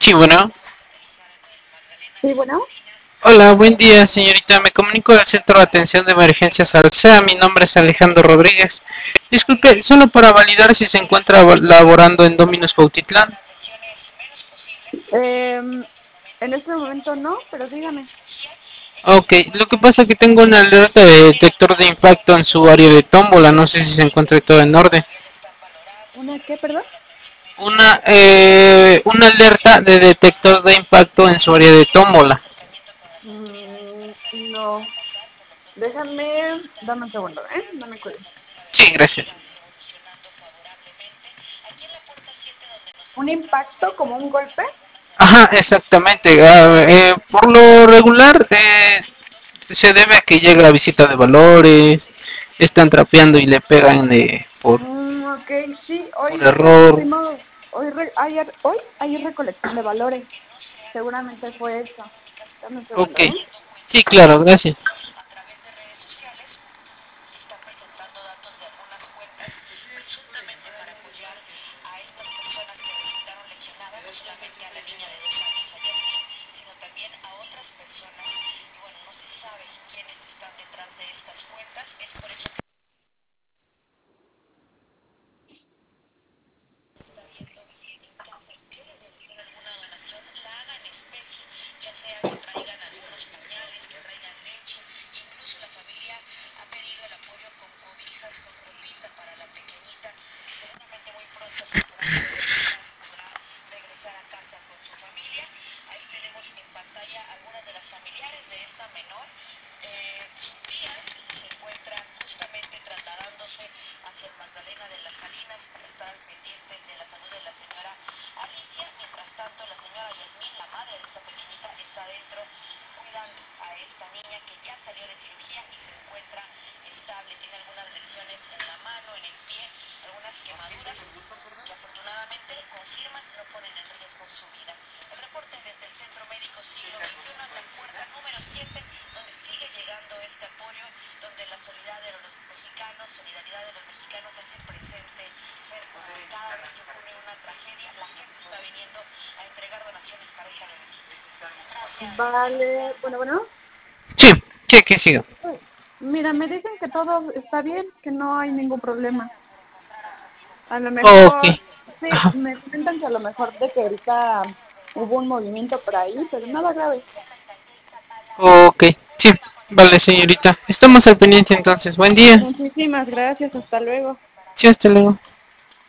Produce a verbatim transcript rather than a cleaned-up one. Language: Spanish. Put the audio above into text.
Sí, bueno. Sí, bueno. Hola, buen día, señorita. Me comunico del Centro de Atención de Emergencias Alsea. Mi nombre es Alejandro Rodríguez. Disculpe, solo para validar si se encuentra laborando en Domino's Cuautitlán. Eh, en este momento no, pero dígame. Ok, lo que pasa es que tengo una alerta de detector de impacto en su área de tómbola. No sé si se encuentra todo en orden. ¿Una qué, perdón? Una, eh, una alerta de detector de impacto en su área de tómbola. Mm, no. Déjame, dame un segundo, ¿eh? No me cuelgues. Sí, gracias. ¿Un impacto como un golpe? Ajá, exactamente. Ah, eh, por lo regular, eh, se debe a que llega la visita de valores, están trapeando y le pegan de, por, Mm, ok, sí, por hoy error. fuimos, hoy, re- ayer, hoy hay recolección de valores. Seguramente fue eso. Dame un Ok, segundo, ¿eh? sí, claro, gracias. Vale, bueno, bueno. Sí, sí, que sigo. Mira, me dicen que todo está bien, que no hay ningún problema. A lo Ok, mejor, sí, ajá, me comentan que a lo mejor de que ahorita hubo un movimiento por ahí, pero nada grave. ok, sí, vale, señorita. Estamos al pendiente entonces. Buen día. Muchísimas gracias, hasta luego. Sí, hasta luego.